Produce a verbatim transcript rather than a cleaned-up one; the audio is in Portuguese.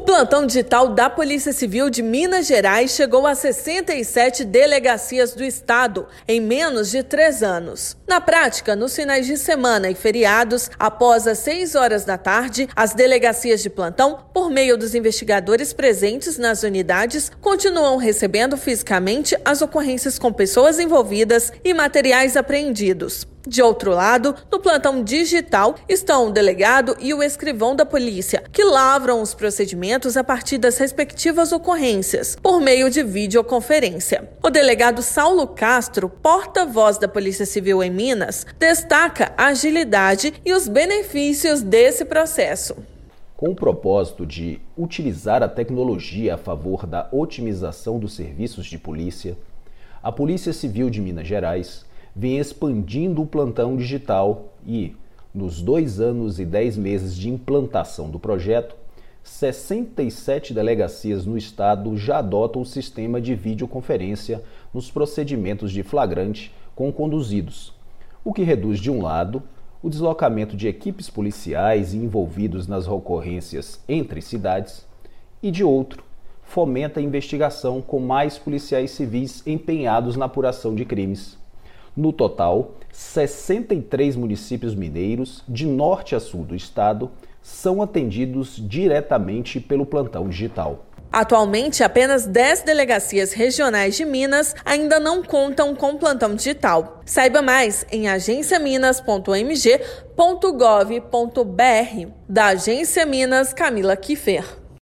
plantão digital da Polícia Civil de Minas Gerais chegou a sessenta e sete delegacias do estado em menos de três anos. Na prática, nos finais de semana e feriados, após as seis horas da tarde, as delegacias de plantão, por meio dos investigadores presentes nas unidades, continuam recebendo fisicamente as ocorrências com pessoas envolvidas e materiais apreendidos. De outro lado, no plantão digital estão o delegado e o escrivão da polícia, que lavram os procedimentos a partir das respectivas ocorrências, por meio de videoconferência. O delegado Saulo Castro, porta-voz da Polícia Civil em Minas, destaca a agilidade e os benefícios desse processo. Com o propósito de utilizar a tecnologia a favor da otimização dos serviços de polícia, a Polícia Civil de Minas Gerais vem expandindo o plantão digital e, nos dois anos e dez meses de implantação do projeto, sessenta e sete delegacias no estado já adotam o sistema de videoconferência nos procedimentos de flagrante com conduzidos, o que reduz, de um lado, o deslocamento de equipes policiais envolvidos nas ocorrências entre cidades e, de outro, fomenta a investigação com mais policiais civis empenhados na apuração de crimes. No total, sessenta e três municípios mineiros, de norte a sul do estado, são atendidos diretamente pelo plantão digital. Atualmente, apenas dez delegacias regionais de Minas ainda não contam com plantão digital. Saiba mais em agência minas ponto m g ponto gov ponto b r. Da Agência Minas, Camila Kiffer.